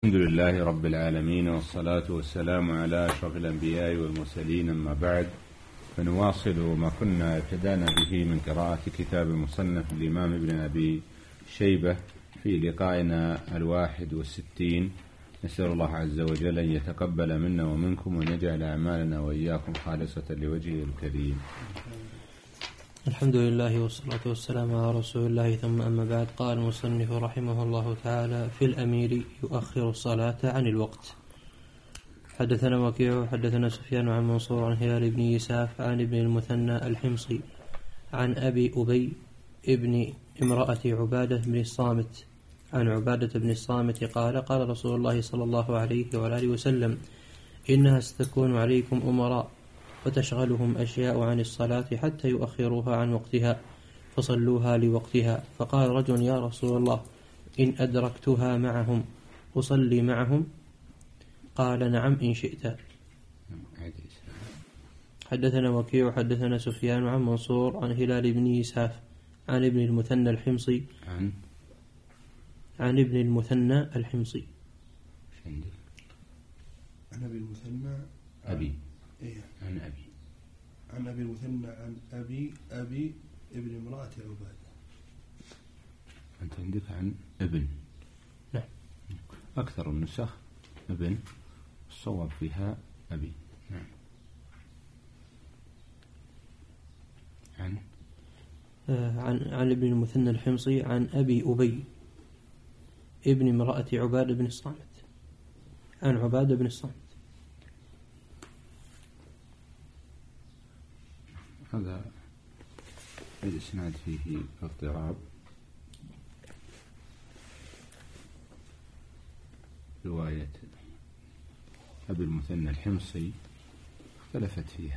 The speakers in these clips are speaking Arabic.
الحمد لله رب العالمين، والصلاة والسلام على أشرف الأنبياء والمرسلين، أما بعد، فنواصل ما كنا ابتدأنا به من قراءة كتاب المصنف الإمام ابن أبي شيبة في لقائنا 61. نسأل الله عز وجل أن يتقبل منا ومنكم وأن يجعل أعمالنا وإياكم خالصة لوجهه الكريم. الحمد لله والصلاة والسلام على رسول الله، ثم أما بعد. قال المصنف رحمه الله تعالى: في الأمير يؤخر الصلاة عن الوقت. حدثنا وكيع حدثنا سفيان عن منصور عن هلال بن يساف عن ابن المثنى الحمصي عن أبي أبي ابن امرأة عبادة بن الصامت عن عبادة بن الصامت قال: قال رسول الله صلى الله عليه وآله وسلم: إنها ستكون عليكم أمراء فتشغلهم أشياء عن الصلاة حتى يؤخروها عن وقتها فصلوها لوقتها. فقال رجل: يا رسول الله، إن أدركتها معهم أصلي معهم؟ قال: نعم إن شئت. حدثنا وكيع حدثنا سفيان عن منصور عن هلال بن يساف عن ابن المثنى الحمصي عن ابن المثنى الحمصي عن أبي المثنى أبي إيه؟ عن أبي المثنى عن أبي ابن امرأة عبادة. أنت عندك عن ابن. نعم. أكثر النسخ ابن، الصواب فيها أبي. نعم. عن ابن المثنى الحمصي عن أبي أبي ابن امرأة عبادة بن الصامت عن عبادة بن الصامت. هذا الإسناد فيه اضطراب. رواية أبي المثنى الحمصي اختلف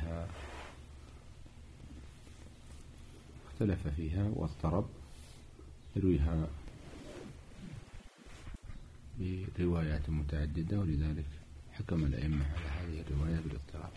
فيها واضطرب، يرويها بروايات متعددة، ولذلك حكم الأئمة على هذه الرواية بالاضطراب.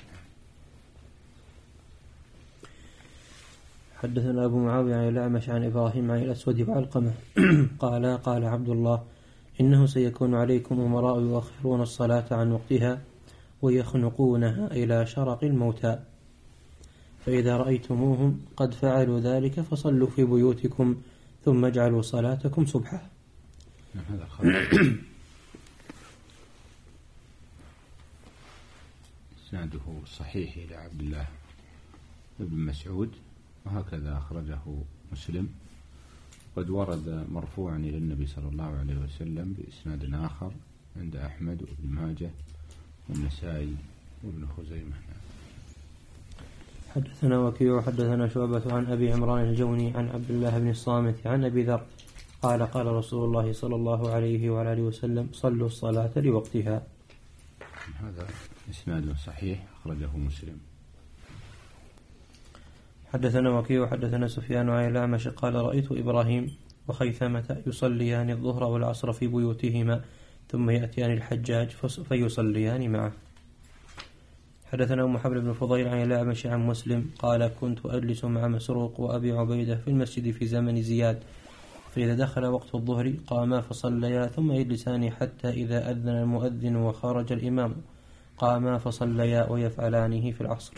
حدثنا أبو معاوية عن الأعمش عن إبراهيم عن الأسود وعلقمة قال عبد الله: إنه سيكون عليكم أمراء يؤخرون الصلاة عن وقتها ويخنقونها إلى شرق الموتى، فإذا رأيتموهم قد فعلوا ذلك فصلوا في بيوتكم ثم اجعلوا صلاتكم سبحة. هذا الخبر إسناده صحيح إلى عبد الله بن مسعود، وهكذا أخرجه مسلم. قد ورد مرفوعا إلى النبي صلى الله عليه وسلم بإسناد آخر عند أحمد وابن ماجه والنسائي وابن خزيمة. حدثنا وكيع حدثنا شعبة عن أبي عمران الجوني عن عبد الله بن الصامت عن أبي ذر قال: قال رسول الله صلى الله عليه وآله وسلم: صلوا الصلاة لوقتها. هذا إسناد صحيح أخرجه مسلم. حدثنا وكيع حدثنا سفيان عن الأعمش قال: رأيت إبراهيم وخيثمة يصليان الظهر والعصر في بيوتهما ثم يأتيان الحجاج فيصليان معه. حدثنا محمد بن فضيل عن الأعمش عن مسلم قال: كنت أجلس مع مسروق وأبي عبيدة في المسجد في زمن زياد، فإذا دخل وقت الظهر قاما فصليا ثم يجلسان حتى إذا أذن المؤذن وخرج الإمام قاما فصليا ويفعلانه في العصر.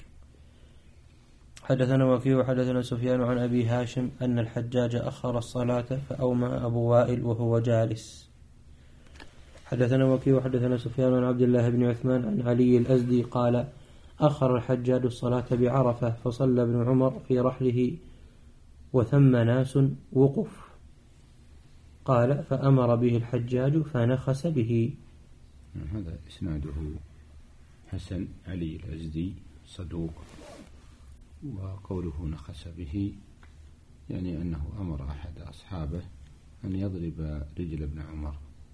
حدثنا وكيع حدثنا سفيان عن أبي هاشم أن الحجاج أخر الصلاة فأومى أبو وائل وهو جالس. حدثنا وكيع حدثنا سفيان عن عبد الله بن عثمان عن علي الأزدي قال: أخر الحجاج الصلاة بعرفة فصلى ابن عمر في رحله وثم ناس وقف. قال: فأمر به الحجاج فنخس به. هذا إسناده حسن. علي الأزدي صدوق، وقوله نخس به يعني أنه أمر أحد أصحابه أن يضرب رجل ابن عمر.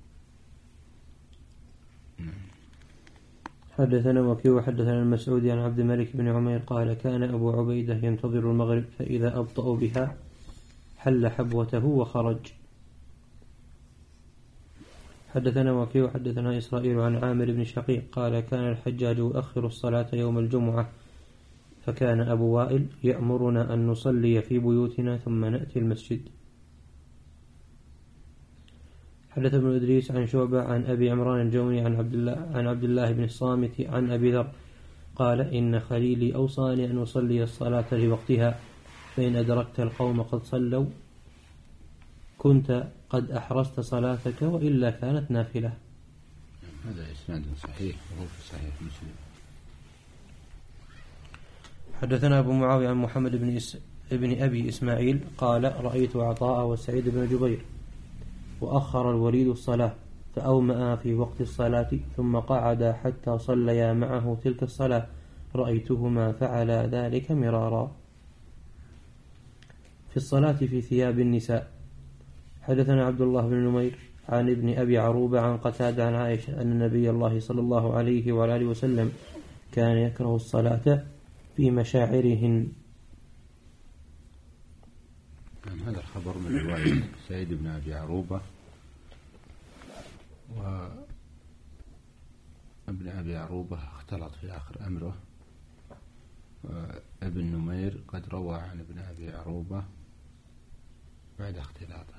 حدثنا وكيع حدثنا المسعودي عن عبد الملك بن عمير قال: كان أبو عبيدة ينتظر المغرب فإذا أبطأوا بها حل حبوته وخرج. حدثنا وكيع حدثنا إسرائيل عن عامر بن شقيق قال: كان الحجاج يؤخر الصلاة يوم الجمعة، فكان أبو وائل يأمرنا أن نصلي في بيوتنا ثم نأتي المسجد. حدث ابن إدريس عن شعبة عن أبي عمران الجوني عن عبد الله بن الصامت عن أبي ذر قال إن خليلي أوصاني أن أصلي الصلاة لوقتها، فإن أدركت القوم قد صلوا كنت قد أحرزت صلاتك وإلا كانت نافلة. هذا إسناد صحيح وهو في صحيح مسلم. حدثنا أبو معاوية عن محمد بن أبي إسماعيل قال رأيت عطاء وسعيد بن جبير وأخر الوليد الصلاة فأومأ في وقت الصلاة ثم قعد حتى صليا معه تلك الصلاة، رأيتهما فعلا ذلك مرارا. في الصلاة في ثياب النساء. حدثنا عبد الله بن نمير عن ابن أبي عروبة عن قتادة عن عائشة أن النبي الله صلى الله عليه وآله وسلم كان يكره الصلاة في مشاعرهن. هذا الخبر من رواية سعيد بن أبي عروبة، وابن أبي عروبة اختلط في آخر أمره، وابن نمير قد روى عن ابن أبي عروبة بعد اختلاطه.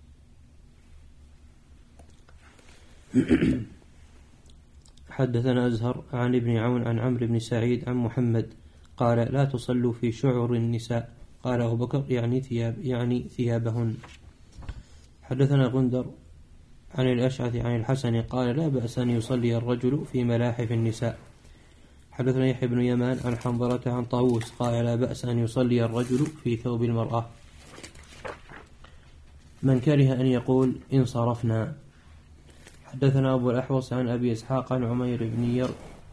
حدثنا أزهر عن ابن عون عن عمرو بن سعيد عن محمد قال لا تصلوا في شعر النساء، قال أبو بكر يعني ثيابهن. حدثنا غندر عن الأشعث عن الحسن قال لا بأس أن يصلي الرجل في ملاحف النساء. حدثنا يحيى بن يمان عن حنظلة عن طاووس قال لا بأس أن يصلي الرجل في ثوب المرأة. من كره أن يقول انصرفنا. حدثنا أبو الأحوص عن أبي إسحاق عن عمير بن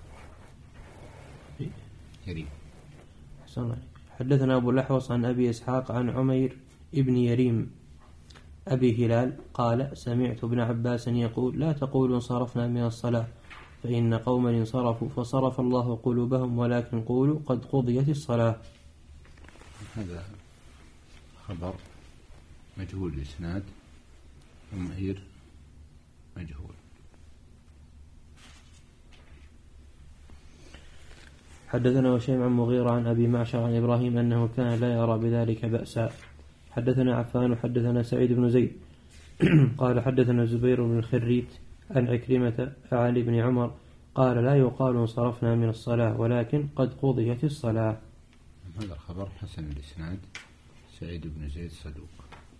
حدثنا أبو الأحوص عن أبي إسحاق عن عمير ابن يريم أبي هلال قال سمعت ابن عباس يقول لا تقولوا انصرفنا من الصلاة فإن قوما انصرفوا فصرف الله قلوبهم، ولكن قولوا قد قضيت الصلاة. هذا خبر مجهول الإسناد، عمير مجهول. حدثنا وشيم عن مغيرة عن أبي معشر عن إبراهيم أنه كان لا يرى بذلك بأسا. حدثنا عفان وحدثنا سعيد بن زيد قال حدثنا زبير بن الخريت عن عكرمة عن ابن عمر قال لا يقال انصرفنا من الصلاة ولكن قد قضيت الصلاة. هذا الخبر حسن الإسناد، سعيد بن زيد صدوق.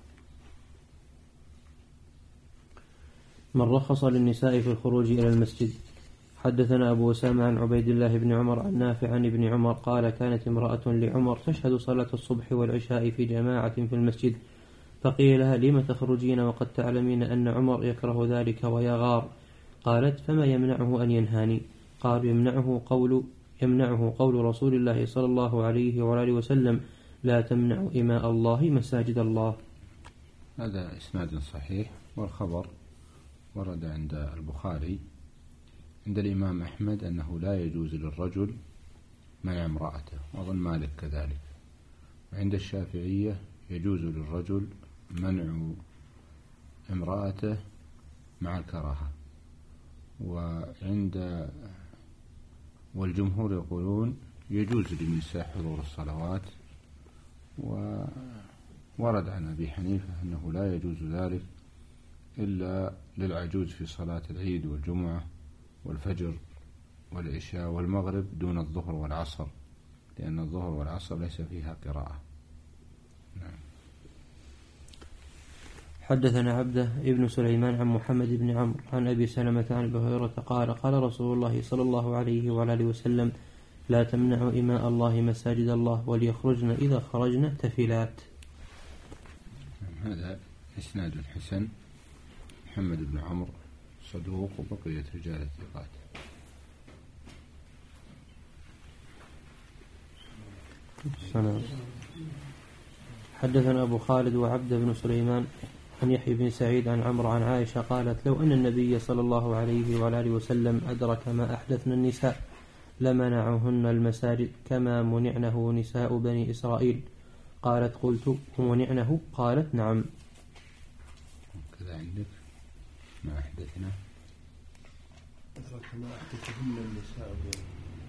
من رخص للنساء في الخروج إلى المسجد. حدثنا أبو أسامة عن عبيد الله بن عمر عن نافع عن ابن عمر قال كانت امرأة لعمر تشهد صلاة الصبح والعشاء في جماعة في المسجد، فقيل لها لم تخرجين وقد تعلمين أن عمر يكره ذلك ويغار؟ قالت فما يمنعه أن ينهاني؟ قال يمنعه قول رسول الله صلى الله عليه وآله وسلم لا تمنعوا إماء الله مساجد الله. هذا إسناد صحيح، والخبر ورد عند البخاري عند الإمام أحمد أنه لا يجوز للرجل منع امرأته، وأظن مالك كذلك، وعند الشافعية يجوز للرجل منع امرأته مع الكراهة، والجمهور يقولون يجوز للنساء حضور الصلوات، وورد عن أبي حنيفة أنه لا يجوز ذلك إلا للعجوز في صلاة العيد والجمعة والفجر والعشاء والمغرب دون الظهر والعصر، لأن الظهر والعصر ليس فيها قراءة. نعم. حدثنا عبده ابن سليمان عن محمد بن عمرو عن أبي سلمة عن أبي هريرة قال قال رسول الله صلى الله عليه وآله وسلم لا تمنعوا إماء الله مساجد الله وليخرجن إذا خرجن تفلات. هذا إسناد حسن، محمد بن عمرو صدوق وبقية رجال الثقات. حدثنا أبو خالد وعبد بن سليمان عن يحيى بن سعيد عن عمرو عن عائشة قالت لو أن النبي صلى الله عليه وآله وسلم أدرك ما أحدثن النساء لمنعهن المساجد كما منعنه نساء بني إسرائيل. قالت قلت منعنه؟ قالت نعم. كذا عندك ما أحدثنا أدرك ما أحدثهن النساء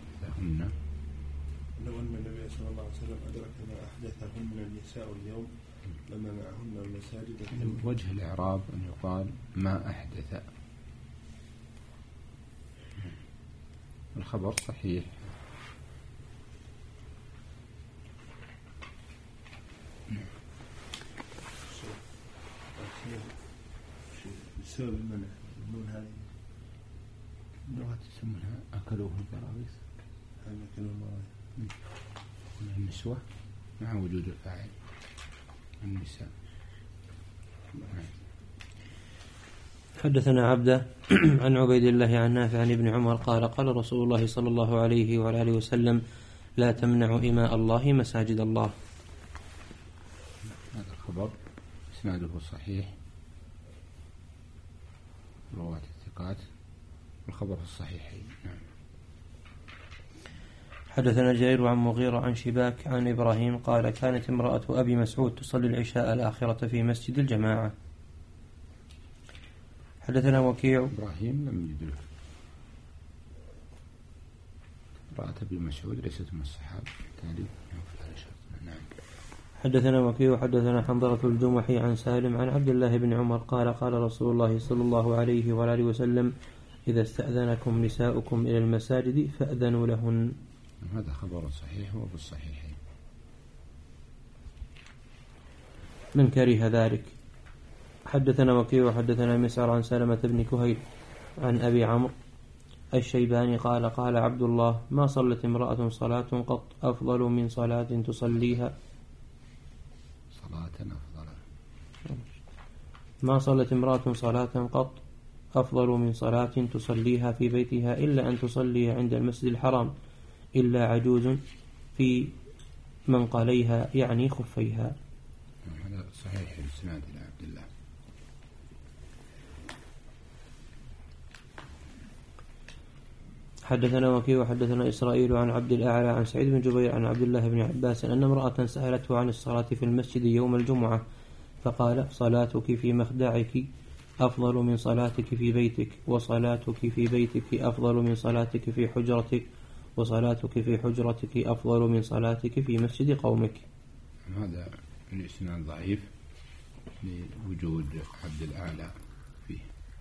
لهن. لو أن النبي صلى الله عليه وسلم أدرك ما أحدثهن النساء اليوم لما معهن المساجد. وجه الإعراب أن يقال ما أحدث. الخبر صحيح. بسبب المنع النون هذه لغة يسمونها أكلوه البراغيث. النسوة مع وجود الفاعل النساء. حدثنا عبده عن عبيد الله عن نافع عن ابن عمر قال قال رسول الله صلى الله عليه وعلى آله وسلم لا تمنعوا إماء الله مساجد الله. هذا الخبر إسناده صحيح، رواة الثقات، الخبر الصحيحين. نعم. حدثنا جرير عن مغيرة عن شباك عن إبراهيم قال كانت امرأة أبي مسعود تصلي العشاء الآخرة في مسجد الجماعة. حدثنا وكيع. إبراهيم لم يدرك. امرأة أبي مسعود ليست من الصحابة بالتالي. نعم. حدثنا وكيع حدثنا حنظلة الجمحي عن سالم عن عبد الله بن عمر قال قال رسول الله صلى الله عليه وآله وسلم إذا استأذنكم نساؤكم إلى المساجد فأذنوا لهن. هذا خبر صحيح وبالصحيحين. من كره ذلك. حدثنا وكيع وحدثنا مسعر عن سلمة بن كهيل عن أبي عمرو الشيباني قال قال عبد الله ما صلت امرأة صلاة قط أفضل من صلاة تصليها ما صلت امرأة صلاة قط أفضل من صلاة تصليها في بيتها إلا أن تصلي عند المسجد الحرام إلا عجوز في منقليها يعني خفيها. هذا صحيح الإسناد إلى عبد الله. حدثنا وكيع وحدثنا إسرائيل عن عبد الأعلى عن سعيد بن جبير عن عبد الله بن عباس أن امرأة سألته عن الصلاة في المسجد يوم الجمعة فقال صلاتك في مخدعك أفضل من صلاتك في بيتك وصلاتك في بيتك أفضل من صلاتك في حجرتك وصلاتك في حجرتك أفضل من صلاتك في مسجد قومك. هذا الإسناد ضعيف لوجود عبد الأعلى فيه.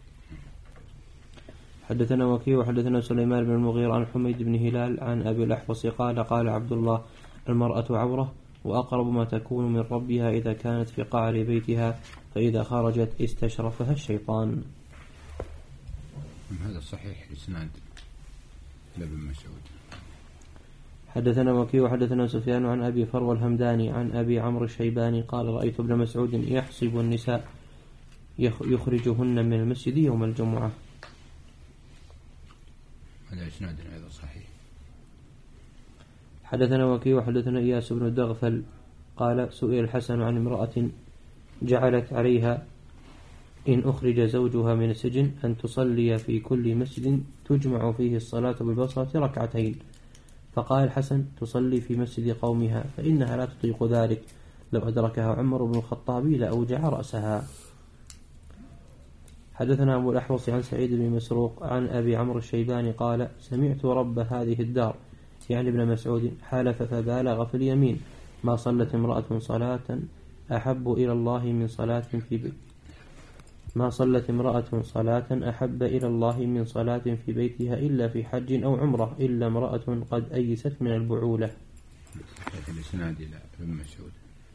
حدثنا وكيع وحدثنا سليمان بن المغيرة عن حميد بن هلال عن أبي الأحوص قال قال عبد الله المرأة عورة وأقرب ما تكون من ربها إذا كانت في قعر بيتها فإذا خرجت استشرفها الشيطان. هذا صحيح الإسناد لابن مسعود. حدثنا وكيع وحدثنا سفيان عن أبي فروة الهمداني عن أبي عمرو الشيباني قال رأيت ابن مسعود يحصب النساء يخرجهن من المسجد يوم الجمعة. هذا إسناد أيضا صحيح. حدثنا وكيع وحدثنا إياس بن الدغفل قال سئل الحسن عن امرأة جعلت عليها إن أخرج زوجها من السجن أن تصلي في كل مسجد تجمع فيه الصلاة بالبصرة ركعتين فقال الحسن تصلي في مسجد قومها فإنها لا تطيق ذلك لو أدركها عمر بن الخطاب لأوجع رأسها. حدثنا أبو الأحوص عن سعيد بن مسروق عن أبي عمرو الشيباني قال سمعت رب هذه الدار يعني ابن مسعود حالف فبالغ في اليمين ما صلت امرأة صلاة أحب إلى الله من صلاة في بيتها إلا في حج أو عمرة إلا امرأة قد أيست من البعولة. صحيح الإسناد إلى ابن مسعود.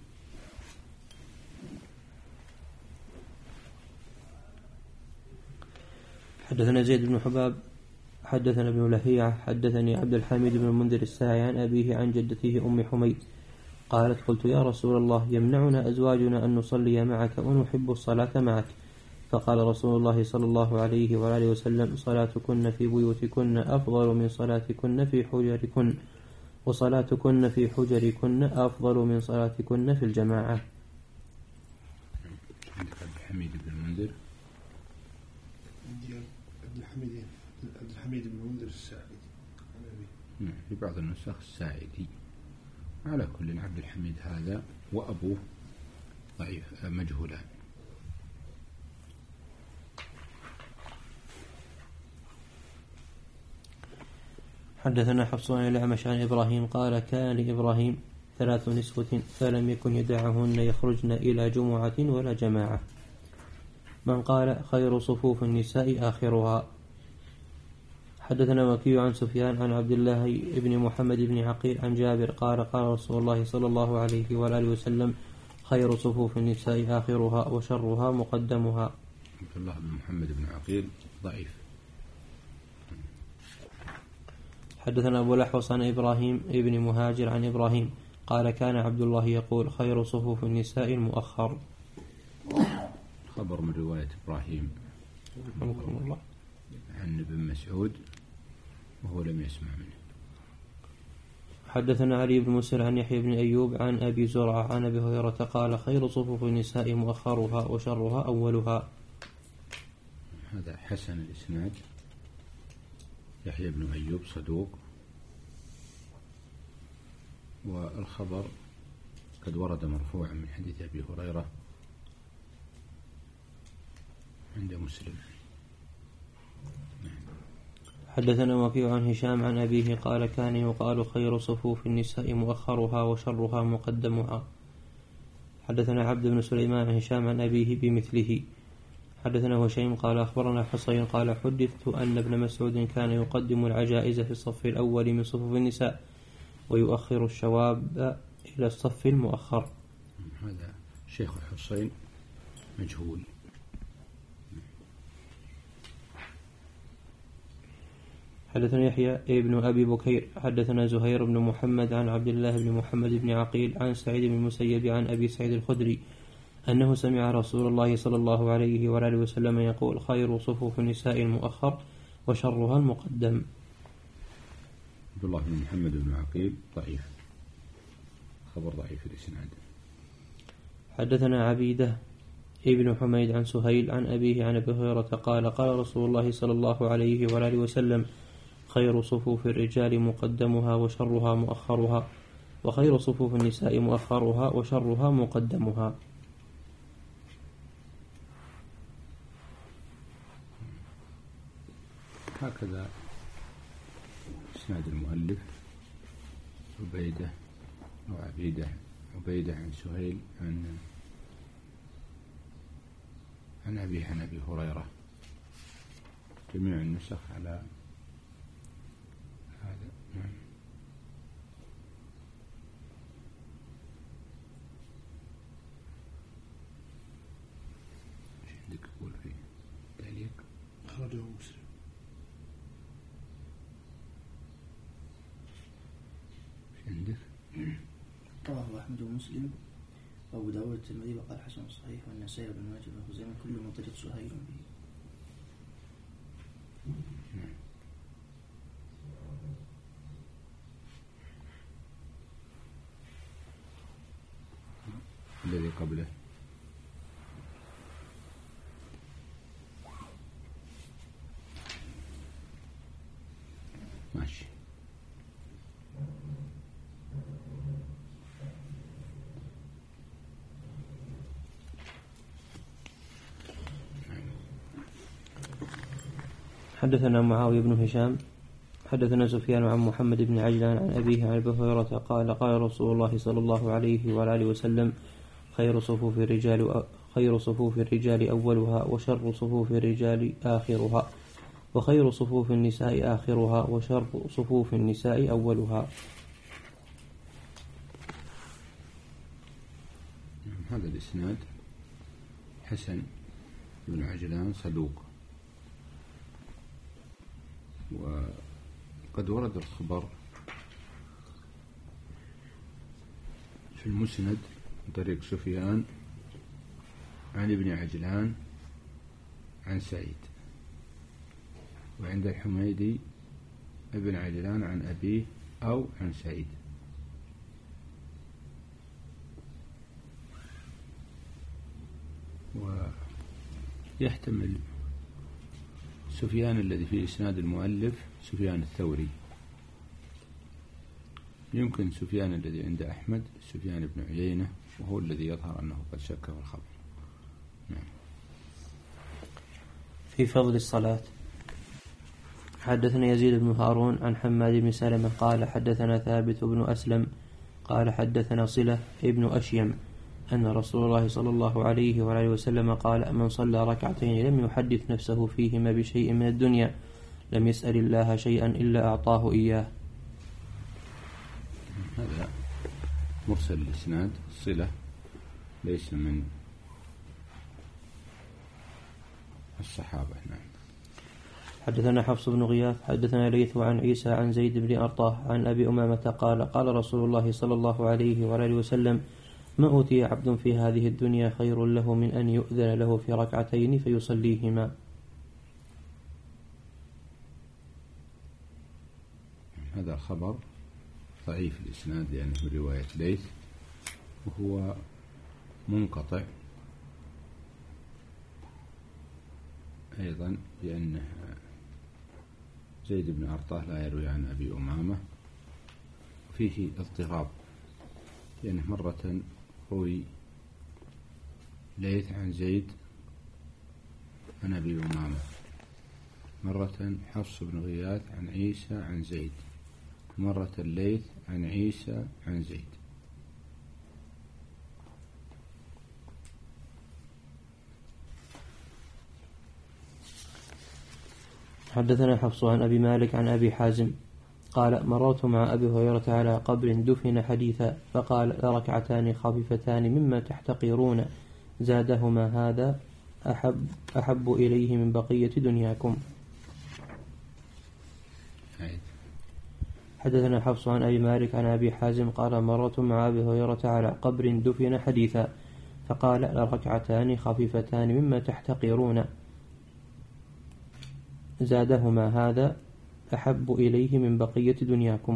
حدثنا زيد بن حباب حدثنا ابن لهيعة حدثني عبد الحميد بن المنذر الساعي عن أبيه عن جدته أم حميد قالت قلت يا رسول الله يمنعنا أزواجنا أن نصلي معك ونحب الصلاة معك فقال رسول الله صلى الله عليه وآله وسلم صلاتكن في بيوتكن أفضل من صلاتكن في حجركن وصلاتكن في حجركن أفضل من صلاتكن في الجماعة. عندك عبد الحميد بن المنذر عبد الحميد بن المنذر الساعدي في بعض النسخ الساعدي. على كل عبد الحميد هذا وأبوه ضعيف مجهولان. حدثنا حفص عن الأعمش عن إبراهيم قال كان لإبراهيم 3 نسوة فلم يكن يدعهن يخرجن إلى جمعة ولا جماعة. من قال خير صفوف النساء آخرها. حدثنا وكيع عن سفيان عن عبد الله بن محمد بن عقيل عن جابر قال قال رسول الله صلى الله عليه وآله وسلم خير صفوف النساء آخرها وشرها مقدمها. عبد الله بن محمد بن عقيل ضعيف. حدثنا أبو الأحوص عن إبراهيم ابن مهاجر عن إبراهيم قال كان عبد الله يقول خير صفوف النساء المؤخر. خبر من رواية إبراهيم الله عن ابن مسعود وهو لم يسمع منه. حدثنا علي بن مسر عن يحيى بن أيوب عن أبي زرعة عن أبي هريرة قال خير صفوف النساء مؤخرها وشرها أولها. هذا حسن الإسناد. يحيى بن أيوب صدوق، والخبر قد ورد مرفوعا من حديث أبي هريرة عند مسلم. حدثنا وكيع عن هشام عن أبيه قال كان يقال خير صفوف النساء مؤخرها وشرها مقدمها. حدثنا عبد بن سليمان عن هشام عن أبيه بمثله. حدثنا هشيم قال أخبرنا حصين قال حدثت أن ابن مسعود كان يقدم العجائز في الصف الأول من صفوف النساء ويؤخر الشواب إلى الصف المؤخر. هذا شيخ حصين مجهول. حدثنا يحيى ابن أبي بكير حدثنا زهير بن محمد عن عبد الله بن محمد بن عقيل عن سعيد بن المسيب عن أبي سعيد الخدري أنه سمع رسول الله صلى الله عليه وآله وسلم يقول خير صفوف النساء المؤخر وشرها المقدم. عبد الله بن محمد بن عقيل ضعيف، خبر ضعيف الإسناد. حدثنا عبيدة ابن حميد عن سهيل عن أبيه عن أبي هريرة قال قال رسول الله صلى الله عليه وآله وسلم خير صفوف الرجال مقدمها وشرها مؤخرها وخير صفوف النساء مؤخرها وشرها مقدمها. هكذا إسناد المؤلف. عبيدة أو عبيدة عن سهيل عن أبيه عن أبي هريرة. جميع النسخ على هذا. ايش عندك تقول فيه تعليق؟ أخرجه مسلم. ايش عندك؟ رواه أحمد ومسلم وأبو داود والترمذي وقال حسن صحيح والنسائي بن ماجه وخزيمة كل من طريق سهيل به. الذي قبله ماشي. حدثنا معاوية بن هشام حدثنا سفيان عن محمد بن عجلان عن أبيه عن أبي هريرة قال قال رسول الله صلى الله عليه وآله وسلم خير صفوف الرجال أولها وشر صفوف الرجال آخرها وخير صفوف النساء آخرها وشر صفوف النساء أولها. هذا الإسناد حسن بن عجلان صدوق، وقد ورد الخبر في المسند من طريق سفيان عن ابن عجلان عن سعيد، وعند الحميدي ابن عجلان عن أبيه أو عن سعيد. ويحتمل سفيان الذي في إسناد المؤلف سفيان الثوري، يمكن سفيان الذي عند أحمد سفيان بن عيينة، وهو الذي يظهر أنه قد شك في الخبر. نعم. في فضل الصلاة. حدثنا يزيد بن هارون عن حماد بن سلمة قال حدثنا ثابت بن أسلم قال حدثنا صلة ابن أشيم أن رسول الله صلى الله عليه وآله وسلم قال من صلى ركعتين لم يحدث نفسه فيهما بشيء من الدنيا لم يسأل الله شيئا إلا أعطاه إياه. هذا مرسل الإسناد، صلة ليس من الصحابة. نعم. حدثنا حفص بن غياث حدثنا ليث عن عيسى عن زيد بن أرطاه عن أبي أمامة قال قال رسول الله صلى الله عليه وآله وسلم ما أوتي عبد في هذه الدنيا خير له من أن يؤذن له في ركعتين فيصليهما. هذا الخبر ضعيف الإسناد لأنه من رواية ليث وهو منقطع أيضا، لأن زيد بن أرطاه لا يروي عن أبي أمامة، فيه اضطراب لأنه مرة روي ليث عن زيد عن أبي أمامة، مرة حفص بن غياث عن عيسى عن زيد، مرة الليث عن عيسى عن زيد. حدثنا حفص عن أبي مالك عن أبي حازم قال مررت مع أبي هريرة على قبر دفن حديثا فقال لركعتان خفيفتان مما تحتقرون زادهما هذا أحب إليه من بقية دنياكم. حدثنا حفص عن أبي مالك عن أبي حازم قال مررت مع أبي هريرة على قبر دفن حديثا فقال لركعتان خفيفتان مما تحتقرون زادهما هذا أحب إليه من بقية دنياكم.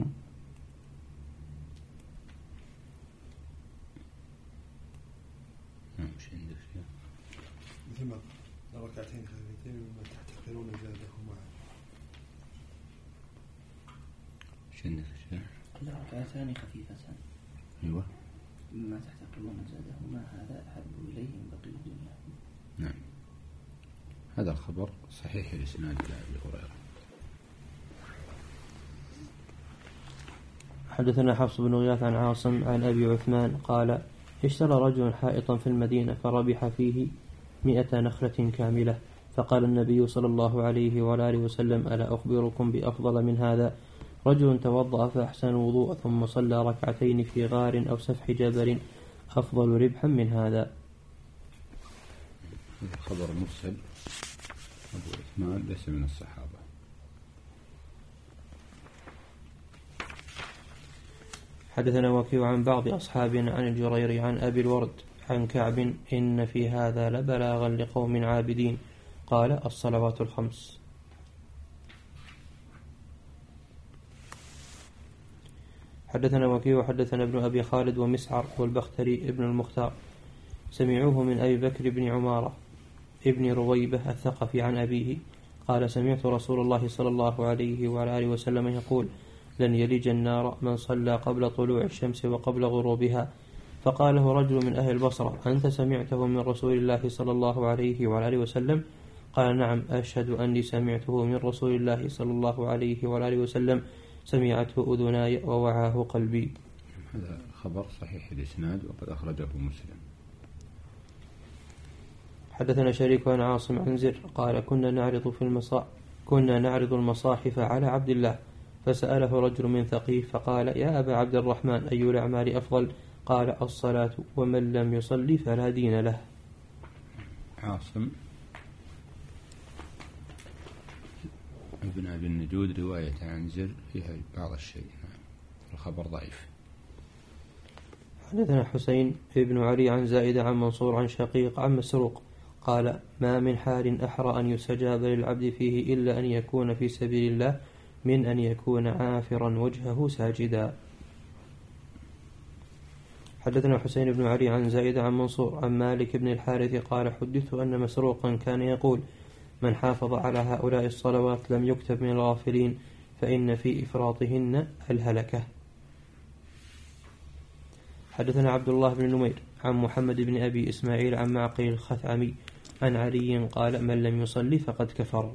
مثل ما ركعتين خفيفتين مما تحتقرون زادهما. ركعتان خفيفتان أيوة مما تحتقرون زادهما هذا أحب إليه من بقية دنياكم. نعم. هذا الخبر صحيح الإسناد إلى أبي هريرة. حدثنا حفص بن غياث عن عاصم عن أبي عثمان قال اشترى رجل حائطا في المدينة فربح فيه 100 نخلة كاملة فقال النبي صلى الله عليه وآله وسلم ألا أخبركم بأفضل من هذا؟ رجل توضأ فأحسن الوضوء ثم صلى ركعتين في غار أو سفح جبل أفضل ربحا من هذا. خبر مرسل، أبو عثمان ليس من الصحابة. حدثنا وكيع عن بعض أصحابنا عن الجريري عن أبي الورد عن كعب إن في هذا لبلاغا لقوم عابدين قال الصلوات الخمس. حدثنا وكيع حدثنا ابن أبي خالد ومسعر والبختري ابن المختار سمعوه من أبي بكر بن عمارة ابن رويبة الثقفي عن أبيه قال سمعت رسول الله صلى الله عليه وآله وسلم يقول لن يلج النار من صلى قبل طلوع الشمس وقبل غروبها. فقاله رجل من أهل البصرة أنت سمعته من رسول الله صلى الله عليه وآله وسلم؟ قال نعم أشهد أني سمعته من رسول الله صلى الله عليه وآله وسلم سمعته أذناي ووعاه قلبي. هذا خبر صحيح الإسناد وقد أخرجه مسلم. حدثنا شريك عن عاصم عن زر قال كنا نعرض المصاحف على عبد الله فسأله رجل من ثقيف فقال يا أبا عبد الرحمن أي الأعمال أفضل؟ قال الصلاة ومن لم يصلي فلا دين له. عاصم ابن أبي النجود رواية عن زر فيها بعض الشيء، الخبر ضعيف. حدثنا حسين ابن علي عن زائد عن منصور عن شقيق عن مسروق قال ما من حال أحرى أن يستجاب للعبد فيه إلا أن يكون في سبيل الله من أن يكون عافرا وجهه ساجدا. حدثنا حسين بن علي عن زائد عن منصور عن مالك بن الحارث قال حدثت أن مسروقا كان يقول من حافظ على هؤلاء الصلوات لم يكتب من الغافلين فإن في إفراطهن الهلكة. حدثنا عبد الله بن نمير عن محمد بن أبي إسماعيل عن معقل الخثعمي عن علي قال من لم يصلي فقد كفر.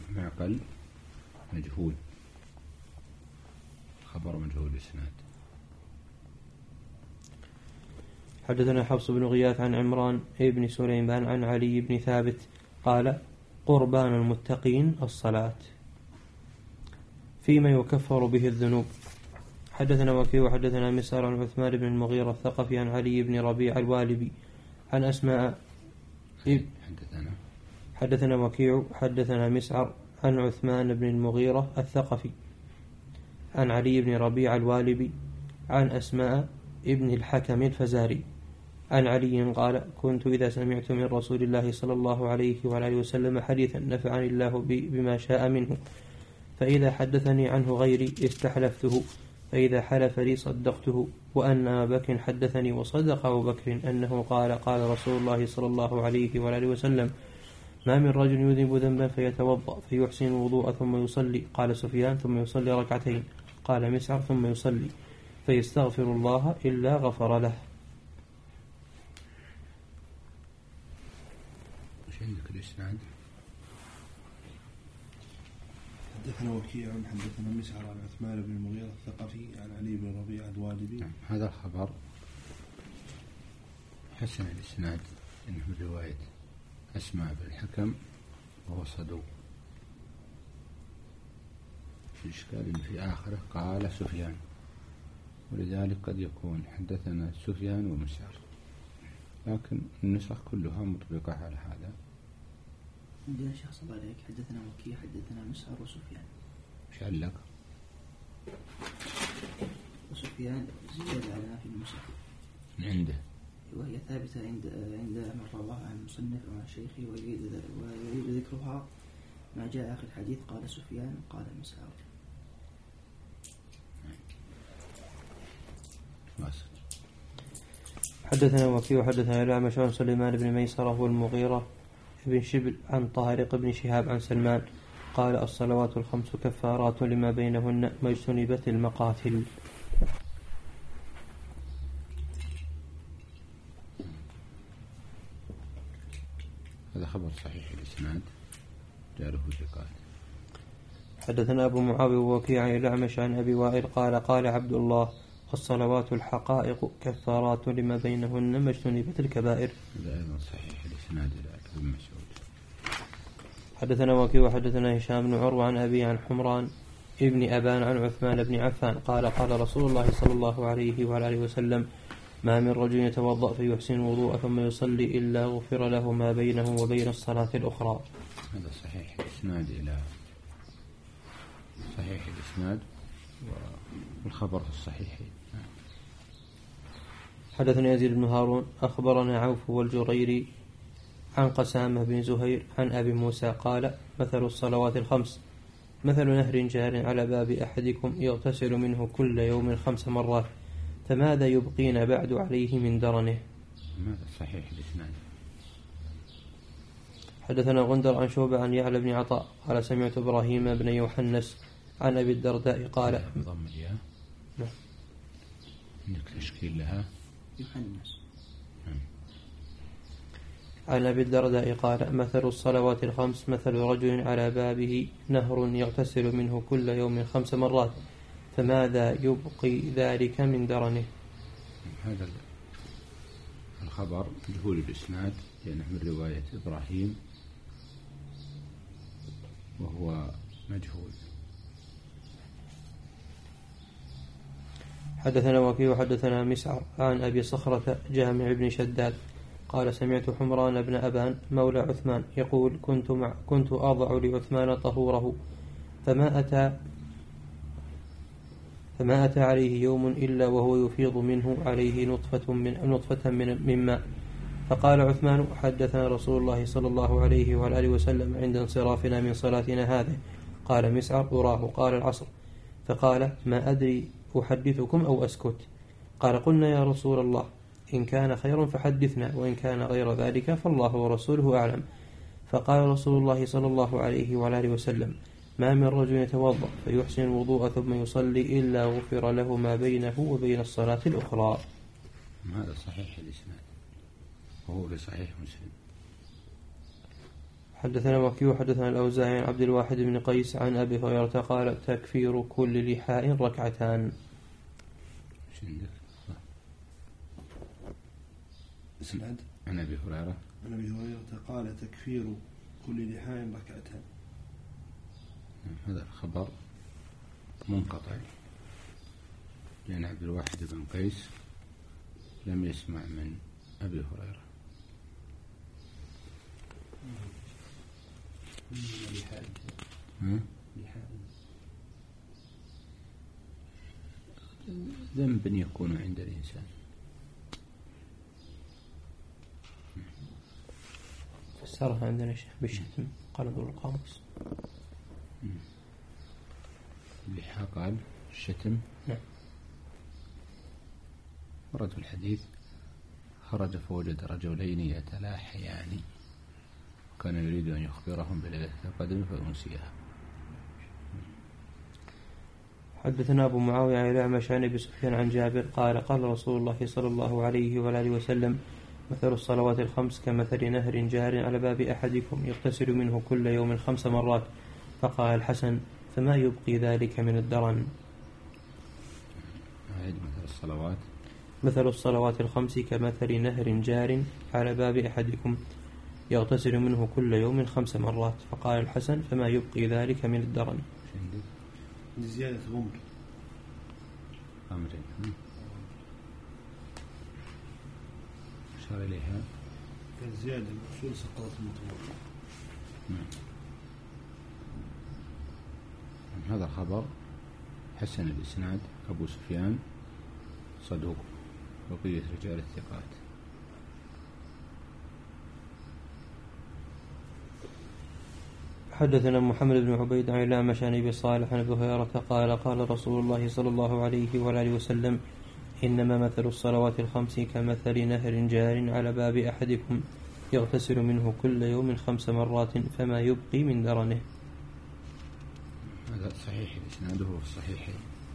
معقل مجهول، خبر مجهول الإسناد. حدثنا حفص بن غياث عن عمران بن سليمان عن علي بن ثابت قال قربان المتقين الصلاة فيما يكفر به الذنوب. حدثنا وكيع وحدثنا مسعر عن عثمان بن المغيرة الثقفي عن علي بن ربيع الوالبي عن أسماء. حدثنا وكيع حدثنا مسعر عن عثمان بن المغيرة الثقفي عن علي بن ربيع الوالبي عن أسماء ابن الحكم الفزاري عن علي قال كنت إذا سمعت من رسول الله صلى الله عليه وآله وسلم حديثا نفعني الله بما شاء منه، فإذا حدثني عنه غيري استحلفته، فإذا حلف لي صدقته، وأن أبا بكر حدثني وصدق أبو بكر أنه قال قال رسول الله صلى الله عليه وآله وسلم ما من رجل يذنب ذنبا فيتوضأ فيحسن الوضوء ثم يصلي، قال سفيان ثم يصلي ركعتين، قال مسعر ثم يصلي فيستغفر الله إلا غفر له. وش عندك الإسناد؟ حدثنا وكيع حدثنا مسعر عن عثمان بن المغيرة الثقفي عن علي بن ربيع الوالبي. هذا الخبر حسن الإسناد إنه من رواية أسماء بن الحكم وهو صدوق. في إشكال في آخره قال سفيان، ولذلك قد يكون حدثنا سفيان ومسعر، لكن النسخ كلها مطبقة على هذا. عندنا شيخ صلى الله عليك حدثنا وكيع حدثنا مسعر وسفيان. وش علق؟ وسفيان زيادة على ما في المصحف عنده، وهي ثابتة عند من رواه عن المصنف وعن شيخي، ويريد ذكرها ما جاء آخر الحديث قال سفيان قال مسعر. حدثنا وكيع حدثنا الأعمش عن سليمان بن ميسرة والمغيرة بن شبل عن طارق بن شهاب عن سلمان قال الصلوات الخمس كفارات لما بينهن ما اجتنبت المقاتل. هذا خبر صحيح الإسناد جاره ثقات. حدثنا أبو معاوية ووكيع عن الأعمش عن أبي وائل قال قال عبد الله الصلوات الحقائق كفارات لما بينهن ما اجتنبت الكبائر. هذا أيضا صحيح الإسناد إلى ابن مسعود. حدثنا وكيع وحدثنا هشام بن عروة عن أبي عن حمران ابن أبان عن عثمان بن عفان قال قال رسول الله صلى الله عليه وآله وسلم ما من رجل يتوضأ فيحسن الوضوء ثم يصلي إلا غفر له ما بينه وبين الصلاة الأخرى. هذا صحيح الإسناد إلى صحيح الإسناد والخبر في الصحيحين. حدثنا يزيد بن هارون أخبرنا عوف والجريري عن قسامة بن زهير عن أبي موسى قال مثل الصلوات الخمس مثل نهر جار على باب أحدكم يغتسل منه كل يوم 5 مرات فماذا يبقين بعد عليه من درنه. هذا صحيح الإسناد. حدثنا غندر عن شعبة عن يعلى بن عطاء قال سمعت إبراهيم بن يوحنس عن أبي الدرداء قال ضم الياء عندك تشكيل لها يوحنس عن أبي الدرداء قال مثل الصلوات الخمس مثل رجل على بابه نهر يغتسل منه كل يوم 5 مرات فماذا يبقي ذلك من درنه. هذا الخبر مجهول الإسناد لأنه من رواية إبراهيم وهو مجهول. حدثنا وكيع حدثنا مسعر عن أبي صخرة جامع بن شداد قال سمعت حمران بن أبان مولى عثمان يقول كنت أضع لعثمان طهوره فما أتى عليه يوم إلا وهو يفيض منه عليه نطفة من ماء فقال عثمان حدثنا رسول الله صلى الله عليه وآله وسلم عند انصرافنا من صلاتنا هذه. قال مسعر أراه قال العصر فقال ما أدري أحدثكم أو أسكت. قال قلنا يا رسول الله إن كان خيرا فحدثنا وإن كان غير ذلك فالله ورسوله أعلم. فقال رسول الله صلى الله عليه وآله وسلم ما من رجل يتوضأ فيحسن الوضوء ثم يصلي إلا غفر له ما بينه وبين الصلاة الأخرى. هذا صحيح الإسناد وهو بصحيح مسلم. حدثنا وكيع حدثنا الأوزاعي عن عبد الواحد بن قيس عن أبي هريرة قال تكفير كل لحاء ركعتان. إسناد عن أبي هريرة عن أبي هريرة قال تكفير كل لحاء ركعتان. هذا الخبر منقطع لأن عبد الواحد بن قيس لم يسمع من أبي هريرة. ذنب يكون عند الإنسان. فسرها عندنا شيخ بالشتم قال ذو القاموس. اللحى قال الشتم. نعم. ورد في الحديث خرج فوجد رجلين يتلاحيان وكان يريد أن يخبرهم بليلة القدر فأنسيها. حدثنا أبو معاوية عن الأعمش عن أبي سفيان عن جابر قال قال رسول الله صلى الله عليه وآله وسلم مثل الصلوات الخمس كمثل نهر جار على باب أحدكم يغتسل منه كل يوم 5 مرات. فقال الحسن فما يبقي ذلك من الدرن. مثل الصلوات الخمس كمثل نهر جار على باب أحدكم يغتسل منه كل يوم 5 مرات. فقال الحسن فما يبقي ذلك من الدرن. زيادة أمرين أشار إليها زيادة المقصود سقطت المطلوب. هذا الخبر حسن الإسناد أبو سفيان صدوق بقية رجال الثقات. حدثنا محمد بن عبيد عن الأعمش عن أبي صالح عن أبي هريرة قال قال رسول الله صلى الله عليه وآله وسلم إنما مثل الصلوات الخمس كمثل نهر جار على باب أحدكم يغتسل منه كل يوم 5 مرات فما يبقي من درنه. هذا صحيح إسناده في الصحيحين.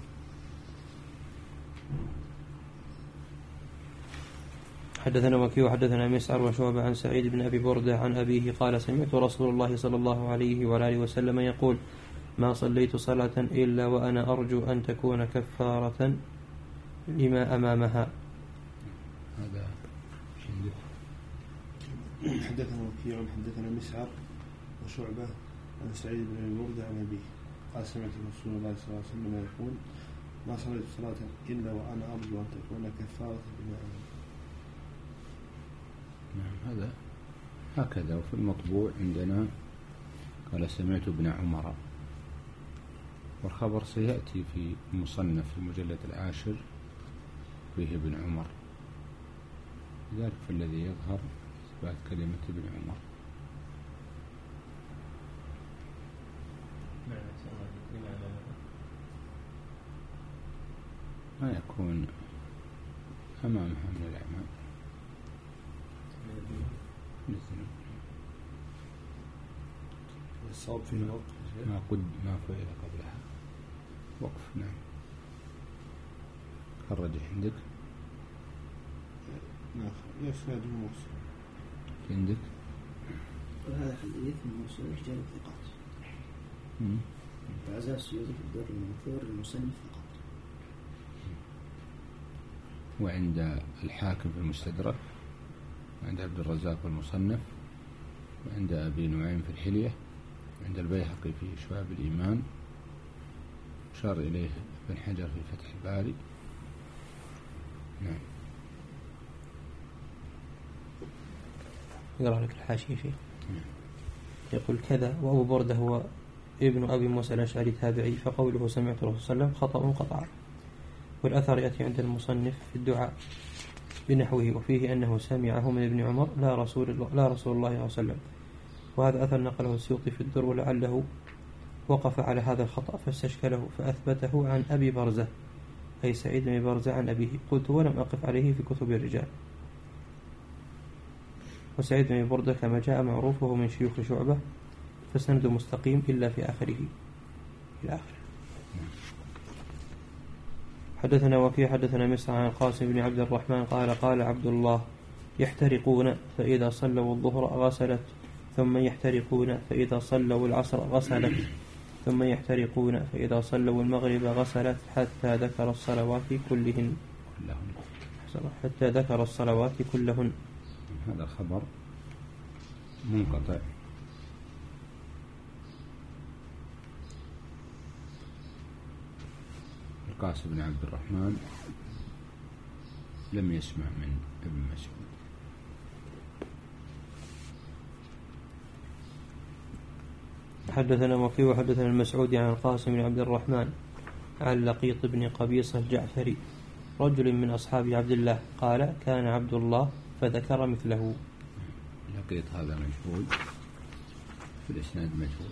حدثنا وكيع حدثنا مسعر وشعبة عن سعيد بن أبي بردة عن أبيه قال سمعت رسول الله صلى الله عليه وآله وسلم يقول ما صليت صلاة إلا وأنا أرجو أن تكون كفارة لما أمامها. هذا حدثنا وكيع حدثنا مسعر وشعبة عن سعيد بن أبي بردة عن أبيه قال سمعت رسول الله صلى الله عليه وسلم يقول ما صليت صلاة إلا وأنا أرجو أن تكون كفارة لما أمامها. نعم هذا هكذا. وفي المطبوع عندنا قال سمعت ابن عمر، والخبر سيأتي في المصنف في المجلد 10 فيه ابن عمر، لذلك فالذي يظهر إثبات كلمة ابن عمر. ما يكون أمامها من الأعمال الصواب في الوقف ما فعل قبلها وقف. نعم. خرج عندك يسند الموصل عندك وهذا حديث من موصول رجال الثقات. وعزاء السيوطي في الدور المنثور المصنف فقط. وعند الحاكم في المستدرك، وعند عبد الرزاق في المصنف، وعند أبي نعيم في الحلية، وعند البيهقي في شعب الإيمان، أشار إليه ابن حجر في فتح الباري. نعم. يقرأ لك الحاشية شيء. يقول كذا وأبو بردة هو ابن أبي موسى الأشعري تابعي، فقوله سمعت الرسول صلى الله عليه وسلم خطأ قطعا. والأثر يأتي عند المصنف في الدعاء بنحوه، وفيه أنه سمعه من ابن عمر لا رسول الله صلى الله عليه وسلم. وهذا أثر نقله السيوطي في الدر، ولعله وقف على هذا الخطأ فاستشكله فأثبته عن أبي برزة أي سعيد بن برزة عن أبيه. قلت ولم أقف عليه في كتب الرجال. وسعيد بن بردة كما جاء معروفه من شيوخ شعبة، فسند مستقيم إلا في آخره إلى آخره. حدثنا وكيع حدثنا مسعر عن القاسم بن عبد الرحمن قال قال عبد الله يحترقون فإذا صلوا الظهر غسلت، ثم يحترقون فإذا صلوا العصر غسلت، ثم يحترقون فإذا صلوا المغرب غسلت، حتى ذكر الصلوات كلهن. هذا خبر منقطع. القاسم بن عبد الرحمن لم يسمع من ابن مسعود. حدثنا وكيع وحدثنا المسعودي عن القاسم بن عبد الرحمن عن لقيط بن قبيصة الجعفري رجل من أصحاب عبد الله قال كان عبد الله فذكر مثله. لقيط هذا مجهول، في الإسناد مجهول.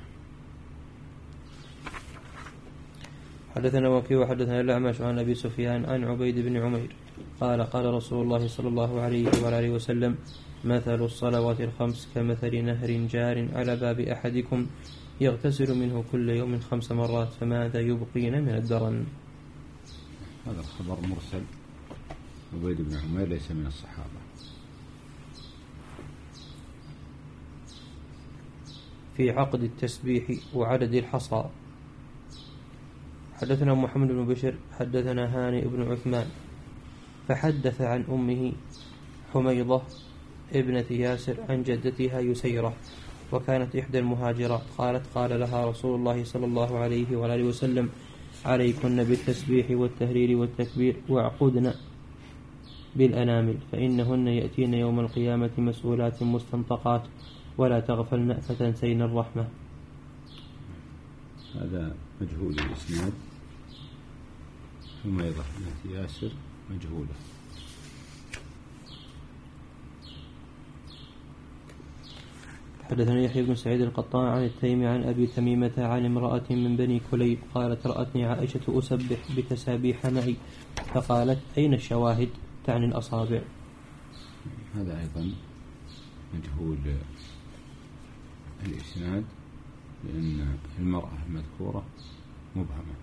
حدثنا وكيع وحدثنا الأعمش عن أبي سفيان عن عبيد بن عمير قال قال رسول الله صلى الله عليه وآله وسلم مثل الصلوات الخمس كمثل نهر جار على باب أحدكم يغتسل منه كل يوم 5 مرات فماذا يبقين من الدرن. هذا الخبر مرسل. عبيد بن عمير ليس من الصحابة. في عقد التسبيح وعدد الحصى. حدثنا محمد بن بشر حدثنا هانئ بن عثمان فحدث عن أمه حميضة ابنة ياسر عن جدتها يسيرة وكانت إحدى المهاجرات قالت قال لها رسول الله صلى الله عليه وآله وسلم عليكن بالتسبيح والتهليل والتكبير واعقدن بالأنامل فإنهن يأتين يوم القيامة مسؤولات مستنطقات ولا تغفلن فتنسين الرحمة. هذا مجهول الإسناد. حميضة بنت ياسر مجهولة. حدثنا يحيى بن سعيد القطان عن التيمي عن أبي تميمة عن امرأة من بني كليب قالت رأتني عائشة أسبح بتسابيح معي فقالت أين الشواهد؟ تعني الأصابع. هذا أيضا مجهول الإسناد لأن المرأة المذكورة مبهمة.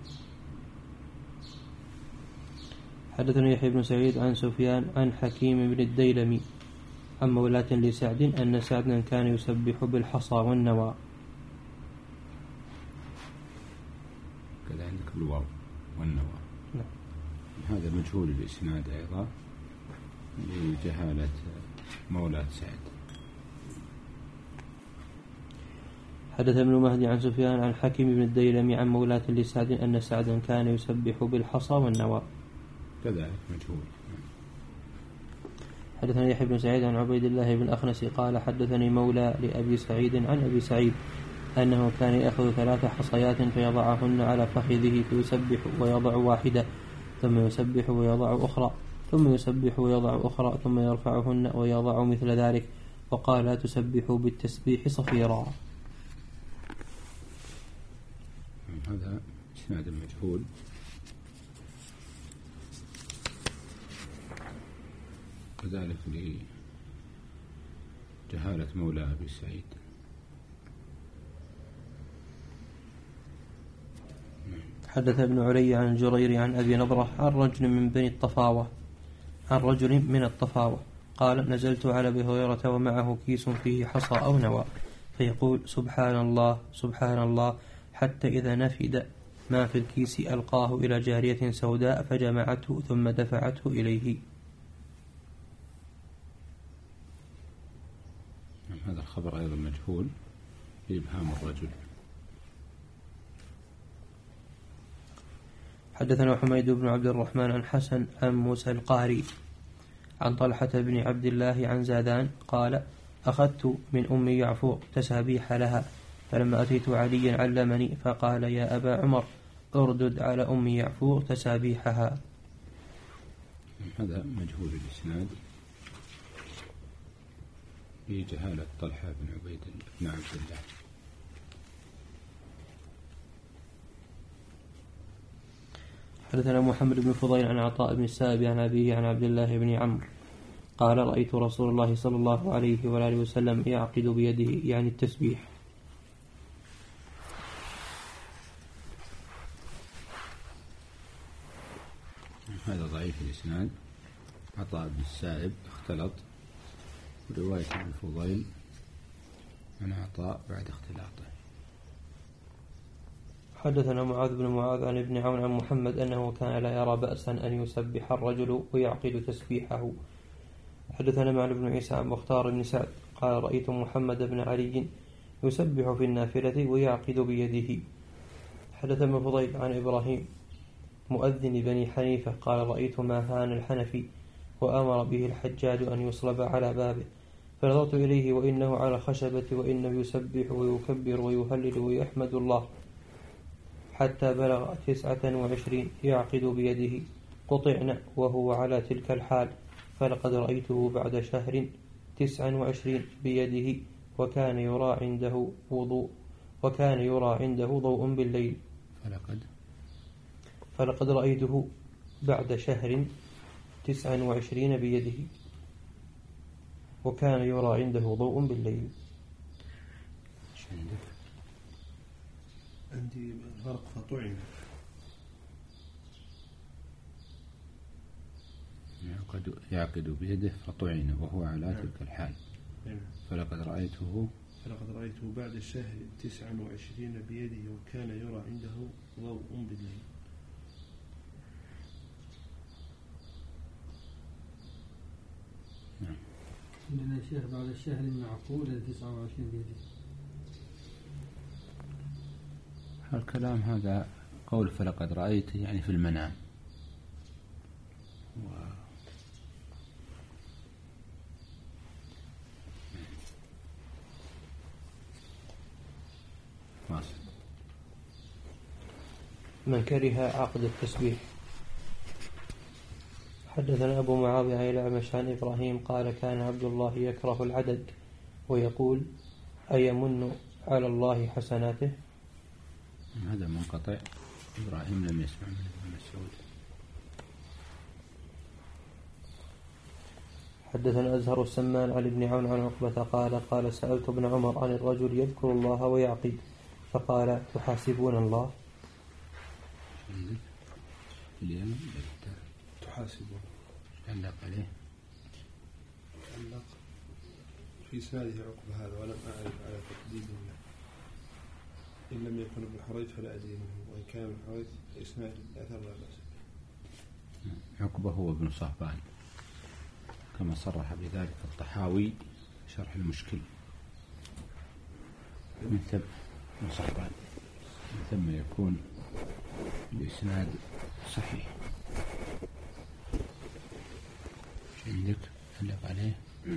حدثنا يحيى بن سعيد عن سفيان عن حكيم بن الديلمي عن مولاة لسعد أن سعدا كان يسبح بالحصى والنوى. كذا عندك الواو والنوى. نعم. هذا مجهول الإسناد أيضا لجهالة مولاة سعد. حدث ابن مهدي عن سفيان عن حكيم بن الديلمي عن مولاة لسعد أن سعدا كان يسبح بالحصى والنوى. كذلك مجهول. حدثنا يحيى بن سعيد عن عبيد الله بن الأخنس قال حدثني مولى لأبي سعيد عن أبي سعيد أنه كان يأخذ 3 حصيات فيضعهن على فخذه فيسبح ويضع واحدة ثم يسبح ويضع أخرى ثم يسبح ويضع أخرى ثم يرفعهن ويضع مثل ذلك وقال لا تسبحوا بالتسبيح صفيرا. هذا إسناد مجهول. كذلك لجهالة مولى أبي سعيد. حدث ابن علي عن جرير عن أبي نضرة عن رجل من الطفاوة قال نزلت على أبي هريرة ومعه كيس فيه حصى أو نوى فيقول سبحان الله سبحان الله حتى إذا نفد ما في الكيس ألقاه إلى جارية سوداء فجمعته ثم دفعته إليه. هذا الخبر أيضا مجهول بإبهام الرجل. حدثنا حميد بن عبد الرحمن عن حسن عن موسى القاري عن طلحة بن عبد الله عن زادان قال أخذت من أم يعفور تسابيح لها فلما أتيت علي علمني فقال يا أبا عمر أردد على أم يعفور تسابيحها. هذا مجهول الإسناد في جهالة طلحة بن عبيد بن عبد الله. حدثنا محمد بن فضيل عن عطاء بن السائب عن أبيه عن عبد الله بن عمرو قال رأيت رسول الله صلى الله عليه وآله وسلم يعقد بيده يعني التسبيح. هذا ضعيف الإسناد. عطاء بن السائب اختلط برواية ابن فضيل عن عطاء بعد اختلاطه. حدثنا معاذ بن معاذ عن ابن عون عن محمد أنه كان لا يرى بأسا أن يسبح الرجل ويعقد تسبيحه حدثنا معن بن عيسى عن مختار بن سعد قال رأيت محمد بن علي يسبح في النافلة ويعقد بيده. حدثنا فضيل عن إبراهيم مؤذن بني حنيفة قال رأيت ماهان الحنفي وأمر به الحجاج أن يصلب على بابه، فنظرت إليه وإنه على خشبة وإنه يسبح ويكبر ويهلل ويحمد الله حتى بلغ 29 يعقد بيده. قطعنا وهو على تلك الحال، فلقد رأيته بعد شهر 29 بيده وكان يرى عنده ضوء بالليل. فلقد رأيته بعد شهر 29 بيده وكان يرى عنده ضوء بالليل. عندي فرق فطعن يعقد بيده فطعن وهو على تلك الحال. فلقد رأيته بعد شهر 29 بيده وكان يرى عنده ضوء بالليل. إننا الشيخ بعد الشهر معقول 29 بيده. الكلام هذا قول فلقد رأيته يعني في المنام، من كره عقد التسبيح. حدثنا أبو معاوية عن الأعمش عن إبراهيم قال كان عبد الله يكره العدد ويقول أيمن على الله حسناته. هذا منقطع، إبراهيم لم يسمع من ابن مسعود. حدثنا أزهر السمان عن ابن عون عن عقبة قال سألت ابن عمر عن الرجل يذكر الله ويعقد فقال تحاسبون الله؟ تحاسبون علق عليه، علق في إسناده عقبة هذا ولم أعرف على تحديده، إن لم يكن ابن حريث فلا أدري منه، وإن كان ابن حريث إسناده أثر لا بأس به. عقبة هو ابن صهبان كما صرح بذلك الطحاوي شرح المشكل من صهبان من ثم يكون الإسناد صحيح. عندك علق عليه؟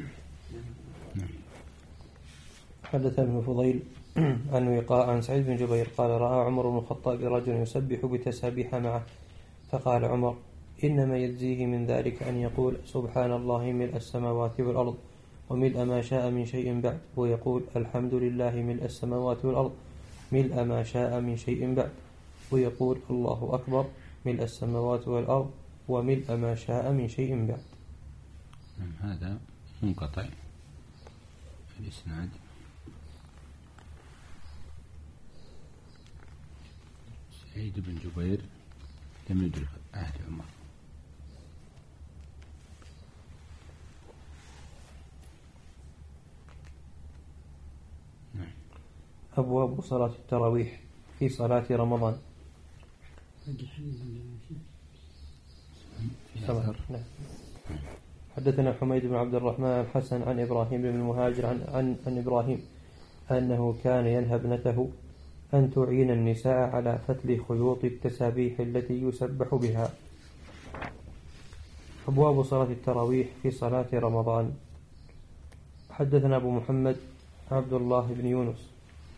حدث ابن فضيل عن وقاء عن سعيد بن جبير قال رأى عمر بن الخطاب رجل يسبح بتسابيح معه، فقال عمر إنما يجزيه من ذلك أن يقول سبحان الله ملء السماوات والأرض وملء ما شاء من شيء بعد، ويقول الحمد لله ملء السماوات والأرض ملء ما شاء من شيء بعد، ويقول الله أكبر ملء السماوات والأرض وملء ما شاء من شيء بعد. هذا منقطع الإسناد. سعيد بن جبير لم يدرك عهد عمر. أبواب صلاة التراويح في صلاة رمضان. حدثنا حميد بن عبد الرحمن الحسن عن إبراهيم بن المهاجر عن إبراهيم أنه كان ينهى ابنته أن تعين النساء على فتل خيوط التسابيح التي يسبح بها. أبواب صلاة التراويح في صلاة رمضان. حدثنا أبو محمد عبد الله بن يونس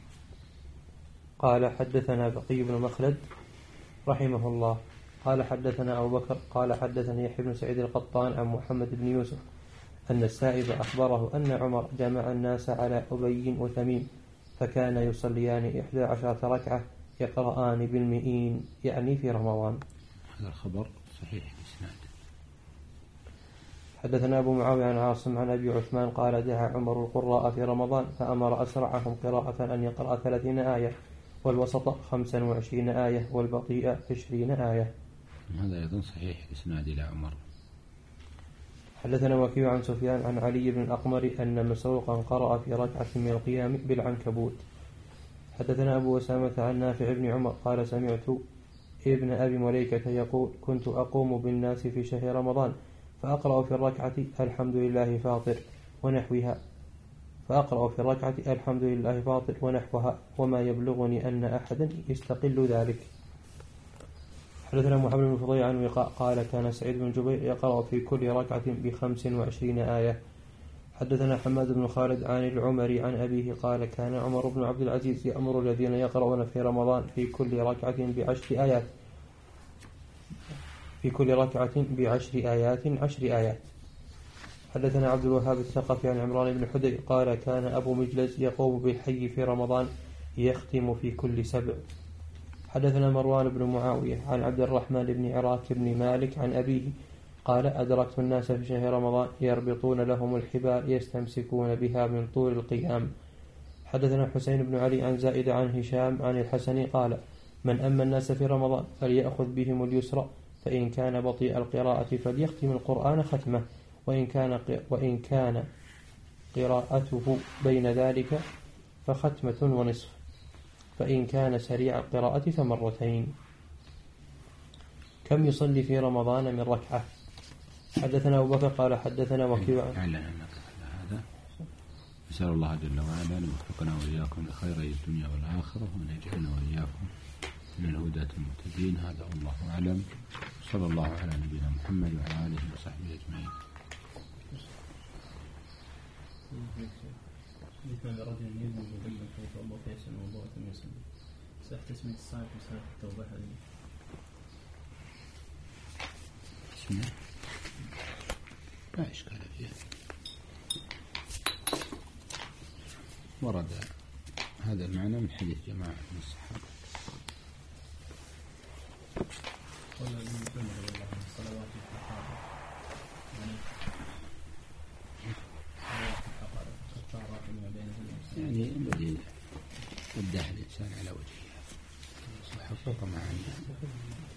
قال حدثنا بقي بن مخلد رحمه الله قال حدثنا أبو بكر قال حدثني يحيى بن سعيد القطان عن محمد بن يوسف أن السائب أخبره أن عمر جمع الناس على أبي وتميم فكان يصليان 11 ركعة يقرآن بالمئين يعني في رمضان. هذا الخبر صحيح الإسناد. حدثنا أبو معاوية عن عاصم عن أبي عثمان قال دعا عمر القراء في رمضان فأمر أسرعهم قراءة أن يقرأ 30 آية والوسط 25 آية والبطيء 20 آية. هذا أيضا صحيح الإسناد إلى عمر. حدثنا وكيع عن سفيان عن علي بن الأقمر أن مسروقا قرأ في ركعة من القيام بالعنكبوت. حدثنا أبو أسامة عن نافع بن عمر قال سمعت ابن أبي مليكة يقول كنت أقوم بالناس في شهر رمضان فأقرأ في الركعة الحمد لله فاطر ونحوها وما يبلغني أن أحدا يستقل ذلك. حدثنا محمد بن فضيل عن وقاء قال كان سعيد بن جبير يقرأ في كل ركعة ب25 آية. حدثنا حماد بن خالد عن العمري عن أبيه قال كان عمر بن عبد العزيز يأمر الذين يقرؤون في رمضان في كل ركعة ب10 آيات 10 آيات. حدثنا عبد الوهاب الثقفي عن عمران بن حدي قال كان أبو مجلس يقوم بالحي في رمضان يختم في كل 7. حدثنا مروان بن معاوية عن عبد الرحمن بن عراك بن مالك عن أبيه قال أدركت الناس في شهر رمضان يربطون لهم الحبال يستمسكون بها من طول القيام. حدثنا حسين بن علي عن زائد عن هشام عن الحسن قال من أما الناس في رمضان فليأخذ بهم اليسر فإن كان بطيء القراءة فليختم القرآن ختمه وإن كان قراءته بين ذلك فختمة ونصف فإن كان سريع القراءة فمرتين. كم يصلي في رمضان من ركعة؟ حدثنا أبو بكر قال حدثنا وكيع. هذا نسأل الله جل وعلا أن يوفقنا وإياكم لخير الدنيا والآخرة وأن يجعلنا وإياكم من الهداة المهتدين. هذا والله أعلم. صلى الله على نبينا محمد وعلى آله وصحبه أجمعين. بالنسبة لرجل يلزم ذنبا فيتوضأ فيحسن وضوء ثم يصلي صح تسمية الصلاة بصلاة التوبة هذه اسمه لا إشكال فيها. ورد هذا المعنى من حديث جماعة من الصحابة. قال ابن عمر رضي الله عنه الصلوات الحقائق يعني الذي يدعي الإنسان على وجهها وحقق معانيها